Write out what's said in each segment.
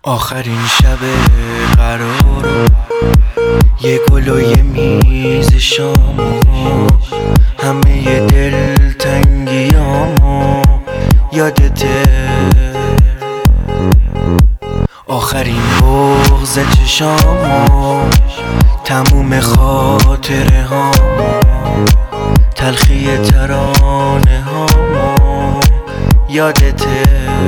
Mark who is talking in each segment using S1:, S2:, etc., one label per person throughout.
S1: آخرین شب قرارو یه گل و یه میز شامو همه ی دلتنگیامو یادته. آخرین بغض چشامو تموم خاطره هامو تلخی ترانه هامو یادته.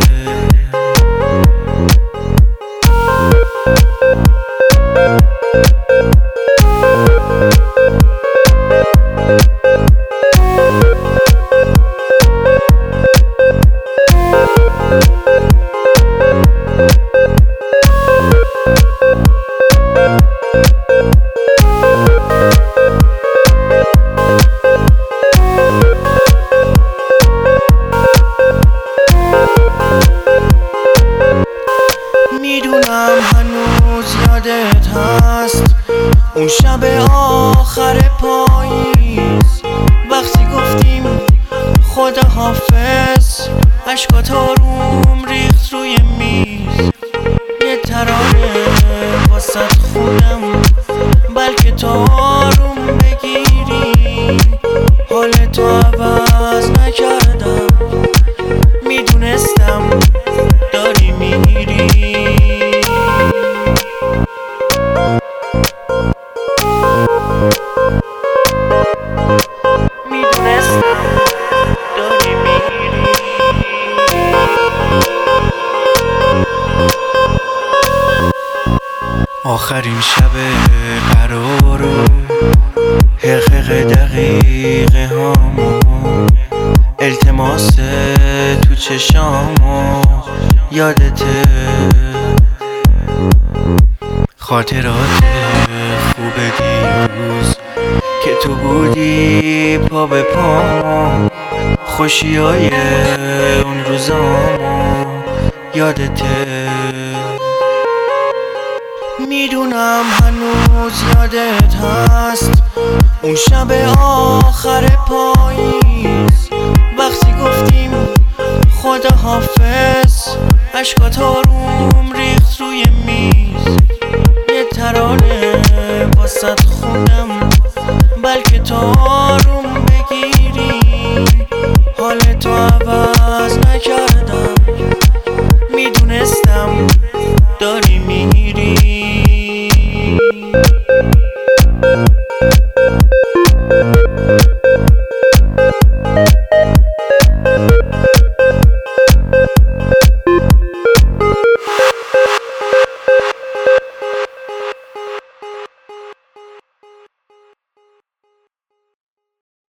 S1: میدونم هنوز یادت هست اون شب آخر پاییز وقتی گفتیم خدا حافظ، اشکات آروم ریخت روی میز. یه ترانه واسط خودم بلکه تو آروم بگیری، حال تو عوض نکردم، میدونستم داری میری. آخرین شب قرارو حقیق دقیقه هامو التماس تو چشامو یادته. خاطرات خوب دیروز که تو بودی پا به پامو، خوشیای اون روزامو یادته. میدونم هنوز یادت هست اون شب آخر پاییز وقتی گفتیم خدا حافظ، اشکات آروم ریخت روی میز. یه ترانه واسط خونم بلکه تو آروم بگیری، حال تو عوض نکردم، میدونستم